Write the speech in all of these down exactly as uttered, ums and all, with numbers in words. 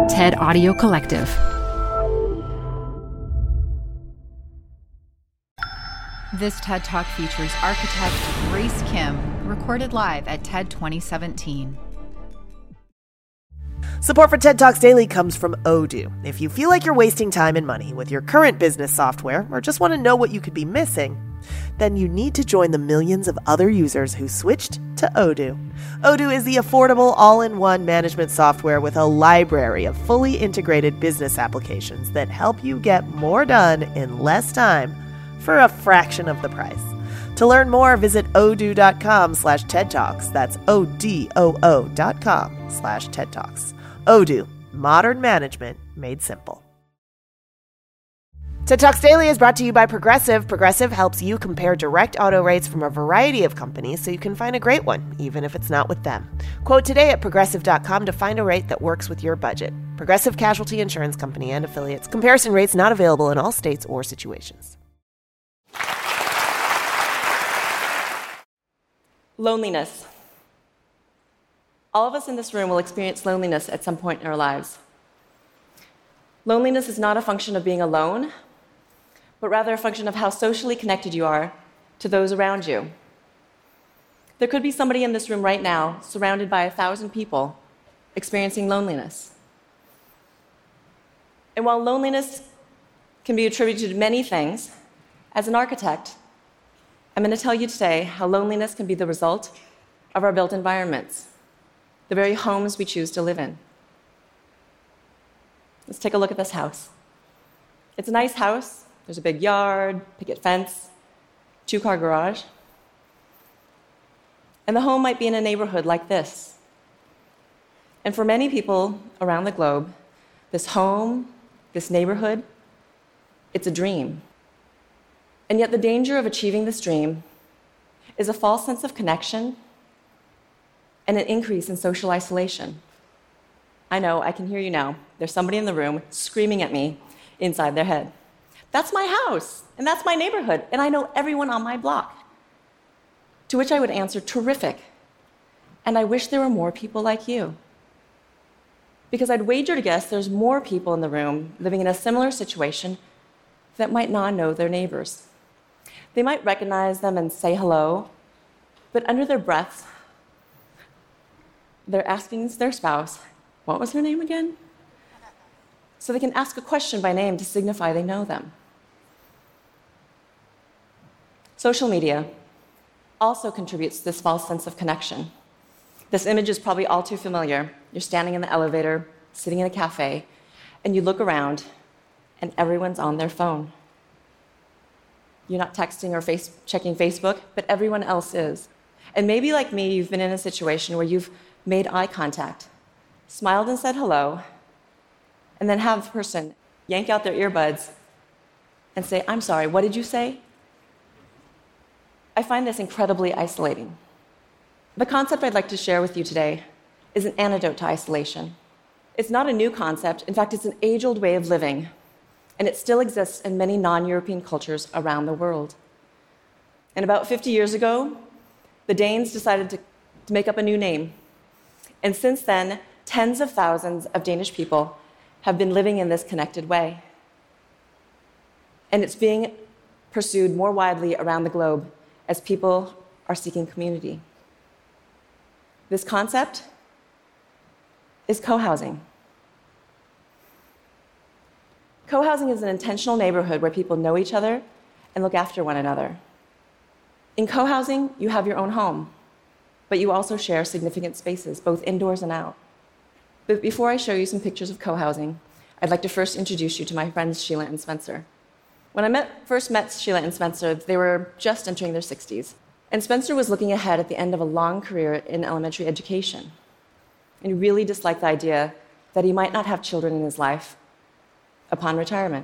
TED Audio Collective. This TED Talk features architect Grace Kim, recorded live at TED twenty seventeen. Support for TED Talks Daily comes from Odoo. If you feel like you're wasting time and money with your current business software, or just want to know what you could be missing, then you need to join the millions of other users who switched to Odoo. Odoo is the affordable all-in-one management software with a library of fully integrated business applications that help you get more done in less time for a fraction of the price. To learn more, visit odoo.com slash TED Talks. That's O-D-O-O dot com slash TED Talks. Odoo, modern management made simple. TED Talks Daily is brought to you by Progressive. Progressive helps you compare direct auto rates from a variety of companies so you can find a great one, even if it's not with them. Quote today at progressive dot com to find a rate that works with your budget. Progressive Casualty Insurance Company and Affiliates. Comparison rates not available in all states or situations. Loneliness. All of us in this room will experience loneliness at some point in our lives. Loneliness is not a function of being alone, but rather a function of how socially connected you are to those around you. There could be somebody in this room right now, surrounded by a thousand people, experiencing loneliness. And while loneliness can be attributed to many things, as an architect, I'm going to tell you today how loneliness can be the result of our built environments, the very homes we choose to live in. Let's take a look at this house. It's a nice house. There's a big yard, picket fence, two-car garage. And the home might be in a neighborhood like this. And for many people around the globe, this home, this neighborhood, it's a dream. And yet the danger of achieving this dream is a false sense of connection and an increase in social isolation. I know, I can hear you now. There's somebody in the room screaming at me inside their head. That's my house, and that's my neighborhood, and I know everyone on my block. To which I would answer, terrific. And I wish there were more people like you. Because I'd wager to guess there's more people in the room living in a similar situation that might not know their neighbors. They might recognize them and say hello, but under their breaths, they're asking their spouse, what was her name again? So they can ask a question by name to signify they know them. Social media also contributes to this false sense of connection. This image is probably all too familiar. You're standing in the elevator, sitting in a cafe, and you look around, and everyone's on their phone. You're not texting or face, checking Facebook, but everyone else is. And maybe like me, you've been in a situation where you've made eye contact, smiled and said hello, and then have the person yank out their earbuds and say, I'm sorry, what did you say? I find this incredibly isolating. The concept I'd like to share with you today is an antidote to isolation. It's not a new concept. In fact, it's an age-old way of living, and it still exists in many non-European cultures around the world. And about fifty years ago, the Danes decided to, to make up a new name. And since then, tens of thousands of Danish people have been living in this connected way. And it's being pursued more widely around the globe as people are seeking community. This concept is co-housing. Co-housing is an intentional neighborhood where people know each other and look after one another. In co-housing, you have your own home, but you also share significant spaces, both indoors and out. But before I show you some pictures of co-housing, I'd like to first introduce you to my friends Sheila and Spencer. When I met, first met Sheila and Spencer, they were just entering their sixties. And Spencer was looking ahead at the end of a long career in elementary education. And he really disliked the idea that he might not have children in his life upon retirement.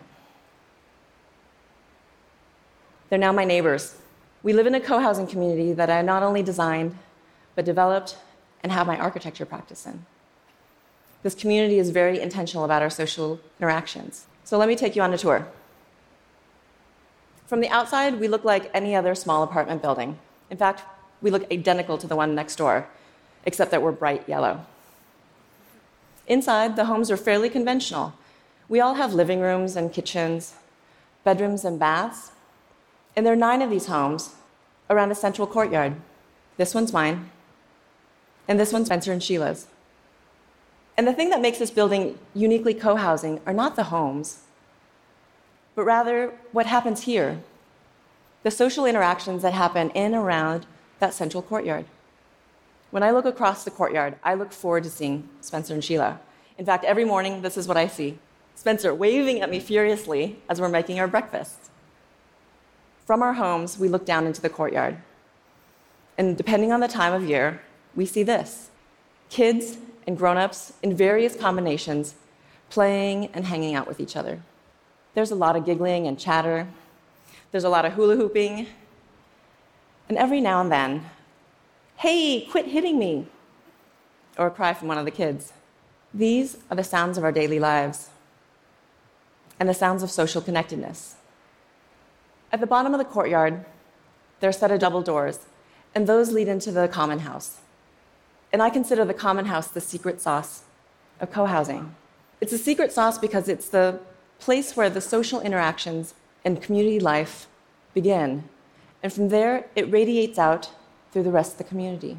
They're now my neighbors. We live in a co-housing community that I not only designed, but developed and have my architecture practice in. This community is very intentional about our social interactions. So let me take you on a tour. From the outside, we look like any other small apartment building. In fact, we look identical to the one next door, except that we're bright yellow. Inside, the homes are fairly conventional. We all have living rooms and kitchens, bedrooms and baths, and there are nine of these homes around a central courtyard. This one's mine, and this one's Spencer and Sheila's. And the thing that makes this building uniquely co-housing are not the homes, but rather what happens here, the social interactions that happen in and around that central courtyard. When I look across the courtyard, I look forward to seeing Spencer and Sheila. In fact, every morning, this is what I see. Spencer waving at me furiously as we're making our breakfast. From our homes, we look down into the courtyard. And depending on the time of year, we see this. Kids and grown-ups in various combinations playing and hanging out with each other. There's a lot of giggling and chatter. There's a lot of hula hooping. And every now and then, "Hey, quit hitting me," or a cry from one of the kids. These are the sounds of our daily lives and the sounds of social connectedness. At the bottom of the courtyard, there are a set of double doors, and those lead into the common house. And I consider the common house the secret sauce of co-housing. It's a secret sauce because it's the place where the social interactions and community life begin. And from there, it radiates out through the rest of the community.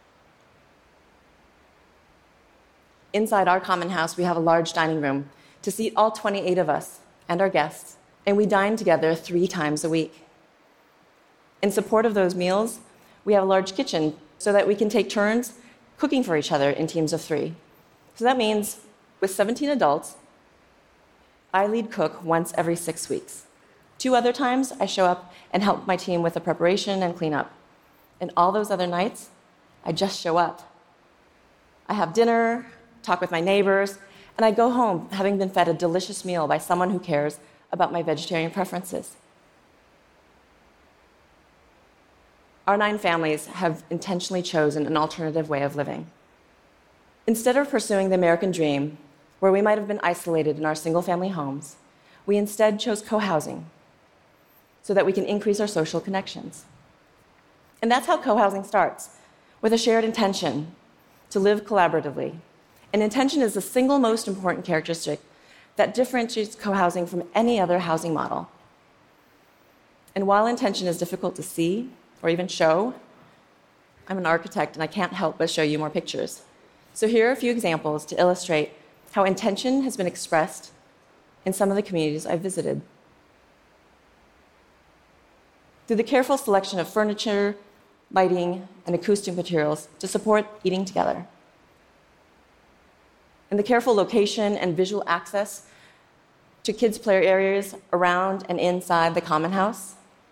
Inside our common house, we have a large dining room to seat all twenty-eight of us and our guests, and we dine together three times a week. In support of those meals, we have a large kitchen so that we can take turns cooking for each other in teams of three. So that means with seventeen adults, I lead cook once every six weeks. Two other times, I show up and help my team with the preparation and cleanup. And all those other nights, I just show up. I have dinner, talk with my neighbors, and I go home having been fed a delicious meal by someone who cares about my vegetarian preferences. Our nine families have intentionally chosen an alternative way of living. Instead of pursuing the American dream, where we might have been isolated in our single-family homes, we instead chose co-housing so that we can increase our social connections. And that's how co-housing starts, with a shared intention to live collaboratively. And intention is the single most important characteristic that differentiates co-housing from any other housing model. And while intention is difficult to see or even show, I'm an architect and I can't help but show you more pictures. So here are a few examples to illustrate how intention has been expressed in some of the communities I've visited. Through the careful selection of furniture, lighting, and acoustic materials to support eating together. And the careful location and visual access to kids' play areas around and inside the common house.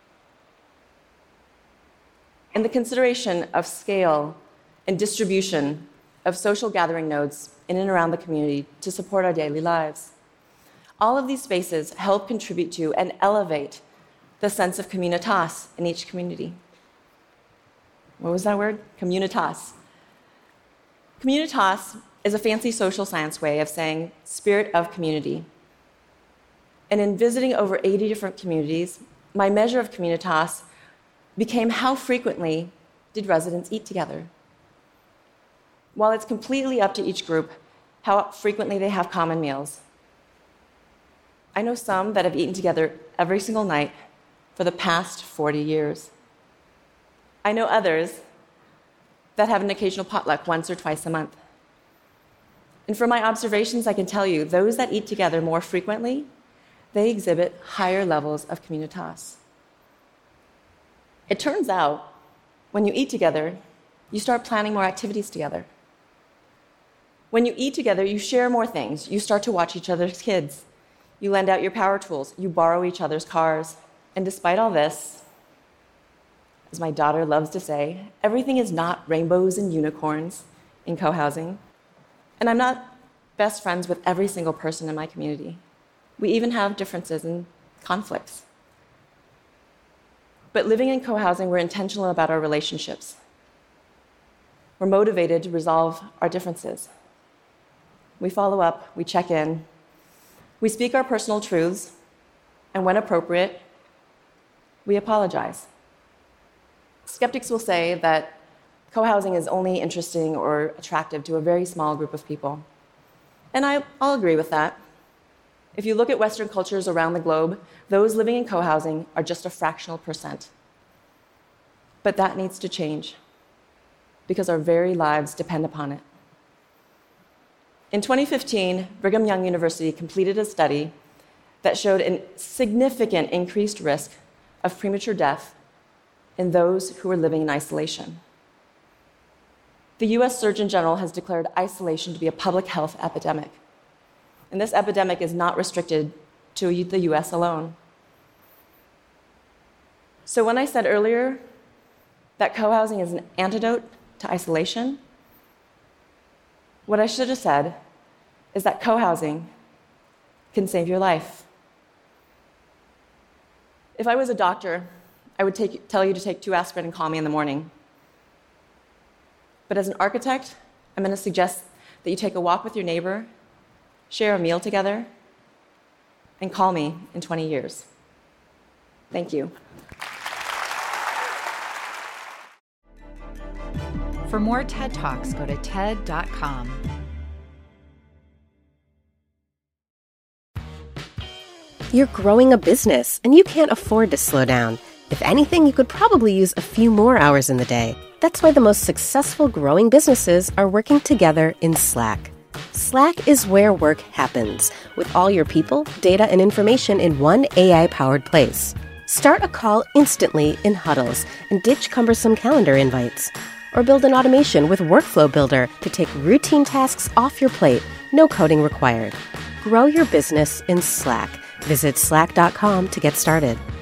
And the consideration of scale and distribution of social gathering nodes in and around the community to support our daily lives. All of these spaces help contribute to and elevate the sense of communitas in each community. What was that word? Communitas. Communitas is a fancy social science way of saying spirit of community. And in visiting over eighty different communities, my measure of communitas became how frequently did residents eat together. While it's completely up to each group how frequently they have common meals, I know some that have eaten together every single night for the past forty years. I know others that have an occasional potluck once or twice a month. And from my observations, I can tell you, those that eat together more frequently, they exhibit higher levels of communitas. It turns out, when you eat together, you start planning more activities together. When you eat together, you share more things. You start to watch each other's kids. You lend out your power tools. You borrow each other's cars. And despite all this, as my daughter loves to say, everything is not rainbows and unicorns in co-housing. And I'm not best friends with every single person in my community. We even have differences and conflicts. But living in co-housing, we're intentional about our relationships. We're motivated to resolve our differences. We follow up, we check in, we speak our personal truths, and when appropriate, we apologize. Skeptics will say that co-housing is only interesting or attractive to a very small group of people. And I, I'll agree with that. If you look at Western cultures around the globe, those living in co-housing are just a fractional percent. But that needs to change, because our very lives depend upon it. In twenty fifteen, Brigham Young University completed a study that showed a significant increased risk of premature death in those who were living in isolation. The U S Surgeon General has declared isolation to be a public health epidemic. And this epidemic is not restricted to the U S alone. So when I said earlier that co-housing is an antidote to isolation, what I should have said is that co-housing can save your life. If I was a doctor, I would take, tell you to take two aspirin and call me in the morning. But as an architect, I'm going to suggest that you take a walk with your neighbor, share a meal together, and call me in twenty years. Thank you. For more TED Talks, go to ted dot com. You're growing a business, and you can't afford to slow down. If anything, you could probably use a few more hours in the day. That's why the most successful growing businesses are working together in Slack. Slack is where work happens, with all your people, data, and information in one A I-powered place. Start a call instantly in huddles and ditch cumbersome calendar invites. Or build an automation with Workflow Builder to take routine tasks off your plate, no coding required. Grow your business in Slack. Visit slack dot com to get started.